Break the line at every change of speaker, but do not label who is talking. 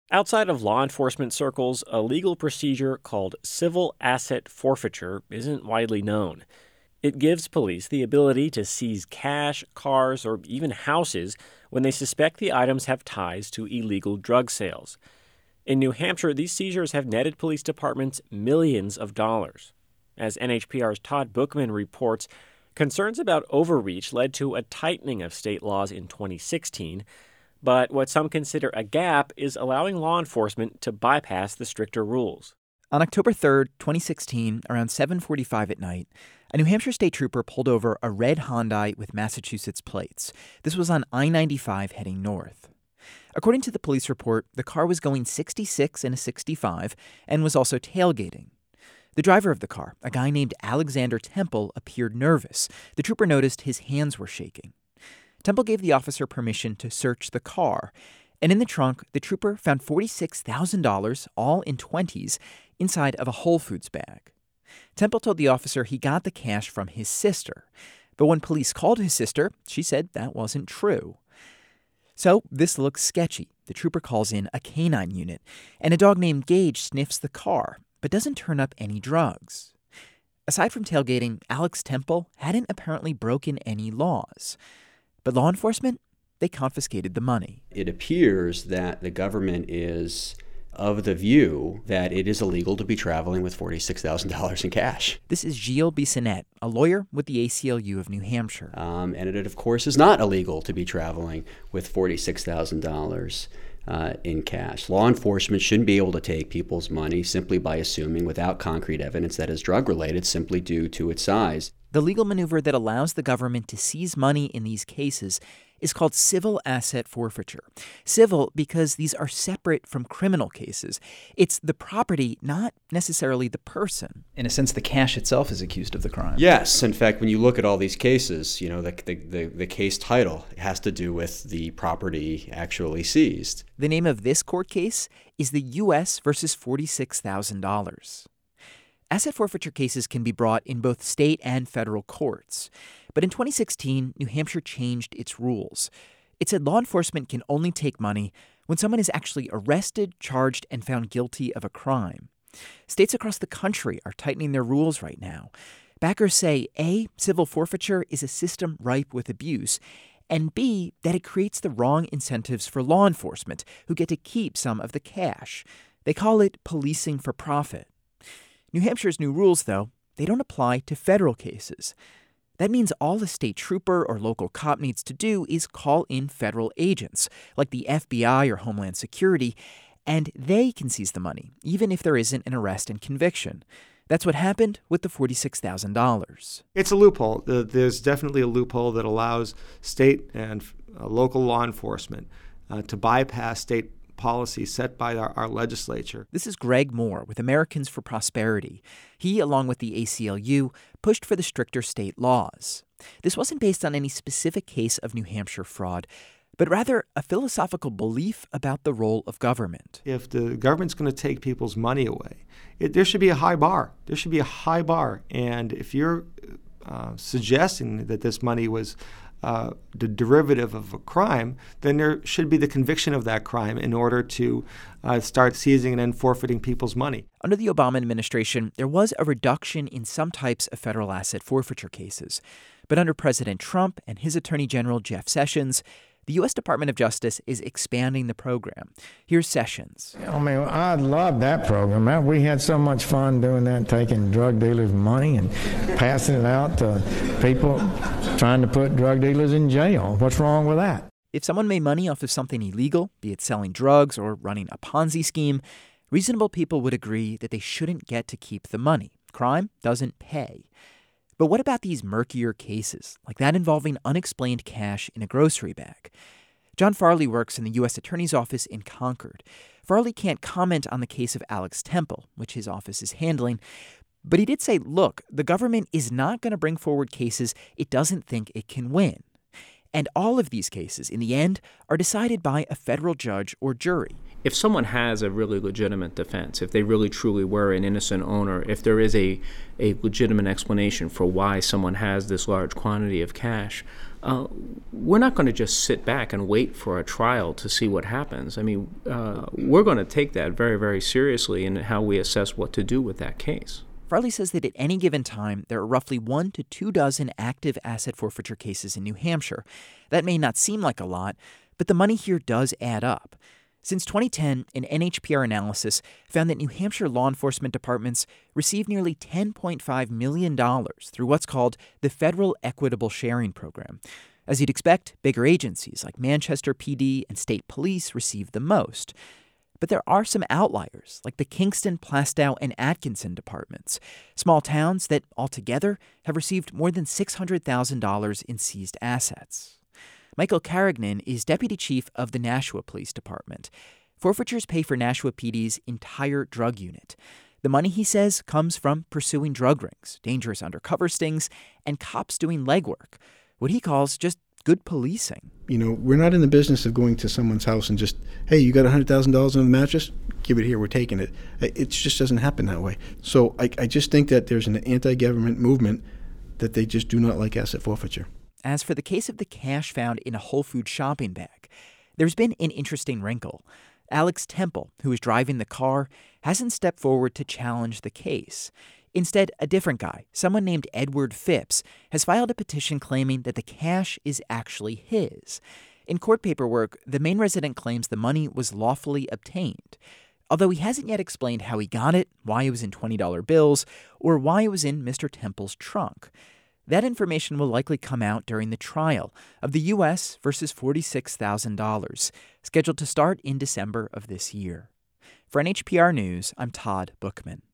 Outside of law enforcement circles, a legal procedure called civil asset forfeiture isn't widely known. It gives police the ability to seize cash, cars, or even houses when they suspect the items have ties to illegal drug sales. In New Hampshire, these seizures have netted police departments millions of dollars. As NHPR's Todd Bookman reports, concerns about overreach led to a tightening of state laws in 2016, but what some consider a gap is allowing law enforcement to bypass the stricter rules.
On October 3rd, 2016, around 7:45 at night, a New Hampshire state trooper pulled over a red Hyundai with Massachusetts plates. This was on I-95 heading north. According to the police report, the car was going 66 in a 65 and was also tailgating. The driver of the car, a guy named Alexander Temple, appeared nervous. The trooper noticed his hands were shaking. Temple gave the officer permission to search the car, and in the trunk, the trooper found $46,000, all in 20s, inside of a Whole Foods bag. Temple told the officer he got the cash from his sister, but when police called his sister, she said that wasn't true. So this looks sketchy. The trooper calls in a canine unit, and a dog named Gage sniffs the car, but doesn't turn up any drugs. Aside from tailgating, Alex Temple hadn't apparently broken any laws. But law enforcement, they confiscated the money.
It appears that the government is of the view that it is illegal to be traveling with $46,000 in cash.
This is Gilles Bissonnette, a lawyer with the ACLU of New Hampshire.
And it, of course, is not illegal to be traveling with $46,000 in cash. Law enforcement shouldn't be able to take people's money simply by assuming without concrete evidence that is drug-related simply due to its size.
The legal maneuver that allows the government to seize money in these cases is called civil asset forfeiture. Civil because these are separate from criminal cases. It's the property, not necessarily the person. In a sense, the cash itself is accused of the crime.
Yes. In fact, when you look at all these cases, you know, the case title has to do with the property actually seized.
The name of this court case is the U.S. versus $46,000. Asset forfeiture cases can be brought in both state and federal courts. But in 2016, New Hampshire changed its rules. It said law enforcement can only take money when someone is actually arrested, charged, and found guilty of a crime. States across the country are tightening their rules right now. Backers say, A, civil forfeiture is a system ripe with abuse, and B, that it creates the wrong incentives for law enforcement, who get to keep some of the cash. They call it policing for profit. New Hampshire's new rules, though, they don't apply to federal cases. That means all a state trooper or local cop needs to do is call in federal agents, like the FBI or Homeland Security, and they can seize the money, even if there isn't an arrest and conviction. That's what happened with the $46,000.
It's a loophole. There's definitely a loophole that allows state and local law enforcement to bypass state policy set by our legislature.
This is Greg Moore with Americans for Prosperity. He, along with the ACLU, pushed for the stricter state laws. This wasn't based on any specific case of New Hampshire fraud, but rather a philosophical belief about the role of government.
If the government's going to take people's money away, there should be a high bar. There should be a high bar. And if you're suggesting that this money was the derivative of a crime, then there should be the conviction of that crime in order to start seizing and then forfeiting people's money.
Under the Obama administration, there was a reduction in some types of federal asset forfeiture cases. But under President Trump and his Attorney General Jeff Sessions, the U.S. Department of Justice is expanding the program. Here's Sessions.
I mean, I love that program. We had so much fun doing that, taking drug dealers' money and passing it out to people trying to put drug dealers in jail. What's wrong with that?
If someone made money off of something illegal, be it selling drugs or running a Ponzi scheme, reasonable people would agree that they shouldn't get to keep the money. Crime doesn't pay. But what about these murkier cases, like that involving unexplained cash in a grocery bag? John Farley works in the U.S. Attorney's Office in Concord. Farley can't comment on the case of Alex Temple, which his office is handling, but he did say, look, the government is not going to bring forward cases it doesn't think it can win. And all of these cases, in the end, are decided by a federal judge or jury.
If someone has a really legitimate defense, if they really truly were an innocent owner, if there is a legitimate explanation for why someone has this large quantity of cash, we're not going to just sit back and wait for a trial to see what happens. I mean, we're going to take that very, very seriously in how we assess what to do with that case.
Farley says that at any given time, there are roughly 1 to 2 dozen active asset forfeiture cases in New Hampshire. That may not seem like a lot, but the money here does add up. Since 2010, an NHPR analysis found that New Hampshire law enforcement departments receive nearly $10.5 million through what's called the Federal Equitable Sharing Program. As you'd expect, bigger agencies like Manchester PD and state police receive the most. But there are some outliers, like the Kingston, Plastow, and Atkinson departments, small towns that altogether have received more than $600,000 in seized assets. Michael Carignan is deputy chief of the Nashua Police Department. Forfeitures pay for Nashua PD's entire drug unit. The money, he says, comes from pursuing drug rings, dangerous undercover stings, and cops doing legwork, what he calls just good policing.
You know, we're not in the business of going to someone's house and just, hey, you got $100,000 on the mattress? Give it here, we're taking it. It just doesn't happen that way. So I just think that there's an anti-government movement that they just do not like asset forfeiture.
As for the case of the cash found in a Whole Foods shopping bag, there's been an interesting wrinkle. Alex Temple, who was driving the car, hasn't stepped forward to challenge the case. Instead, a different guy, someone named Edward Phipps, has filed a petition claiming that the cash is actually his. In court paperwork, the Maine resident claims the money was lawfully obtained, although he hasn't yet explained how he got it, why it was in $20 bills, or why it was in Mr. Temple's trunk. That information will likely come out during the trial of the U.S. versus $46,000, scheduled to start in December of this year. For NHPR News, I'm Todd Bookman.